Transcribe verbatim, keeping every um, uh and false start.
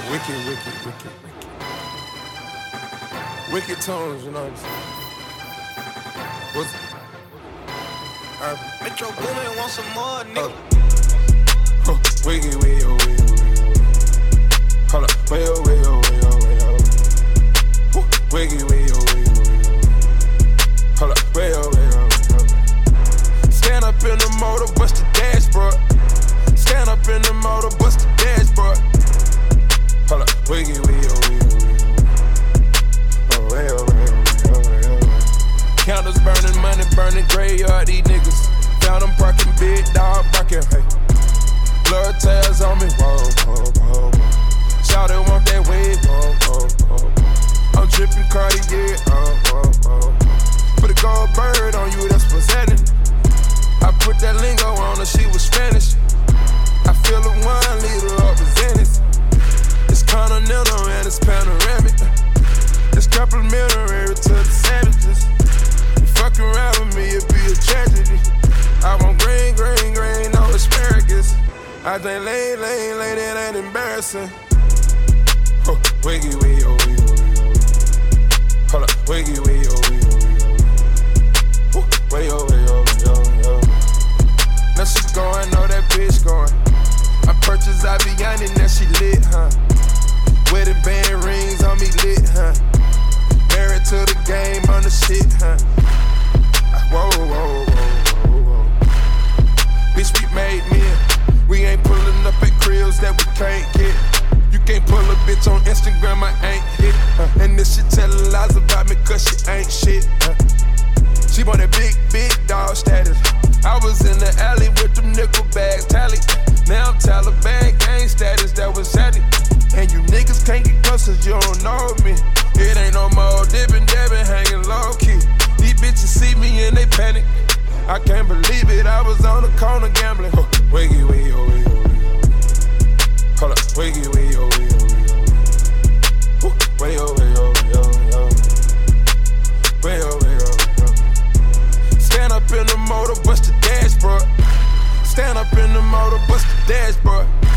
Wicked, wicked, wicked, wicked. Wicked tones, you know what I'm saying? What's uh, Metro Boomin want some more, nigga. Uh, uh, wicked, way, oh, way, oh, way, oh. Hold up, way, oh, way, oh, way, oh, way, oh. Woo. Wicked, way, oh, way, oh, way, oh. Hold up, way, oh, way, oh, way, oh. Stand up in the motor, bust the dashboard. Stand up in the motor, bust the dashboard. Hold up, wiggy, wiggy, oh, wiggy, oh, way, oh, way, oh, way, oh, way. Counters burning, money burning, graveyard, these niggas. Found them parking, big dog barking, hey. Blood tails on me, whoa, whoa, whoa, whoa. Shawty want that wave, whoa, whoa, whoa. I'm dripping Cartier, oh, whoa, whoa. Put a gold bird on you, that's presenting. I put that lingo on her, she was Spanish. I feel a one liter of percentage. It's continental and it's panoramic. It's complimentary to the savages. You fuck around with me, it'd be a tragedy. I want green, green, green, no asparagus. I think lane, lane, lane, it ain't embarrassing. Oh, wiggy, wiggy, oh, wiggy, oh, wiggy, oh. Hold up, wiggy, wiggy, oh, wiggy, oh, wiggy, oh. Way, oh, way, oh, way, oh, way, oh. Now she going, know that bitch going. I purchased Aviani, now she lit, huh? Wedding band rings on me lit, huh? Married to the game on the shit, huh? Whoa, whoa, whoa, whoa, whoa. Bitch, we made men. We ain't pulling up at cribs that we can't get. You can't pull a bitch on Instagram, I ain't hit. Uh, and this shit telling lies about me cause she ain't shit. Uh. She want that big, big dog status. I was in the alley with them nickel bags tally. Now I'm Taliban gang status, that was sadly. And you niggas can't get close cause you don't know me. It ain't no more dipping, dabbing, hanging low key. These bitches see me and they panic. I can't believe it, I was on the corner gambling. Oh, wiggy, wiggy, oh, wiggy, oh, wiggy, oh. Hold up, wiggy, wiggy, oh, wiggy, oh, wiggy, oh. Wiggy, oh, wiggy, oh, wiggy, oh, wiggy, oh. Wiggy, oh, wiggy, oh, wiggy, oh. Stand up in the motor, bust the dashboard. Stand up in the motor, bust the dashboard.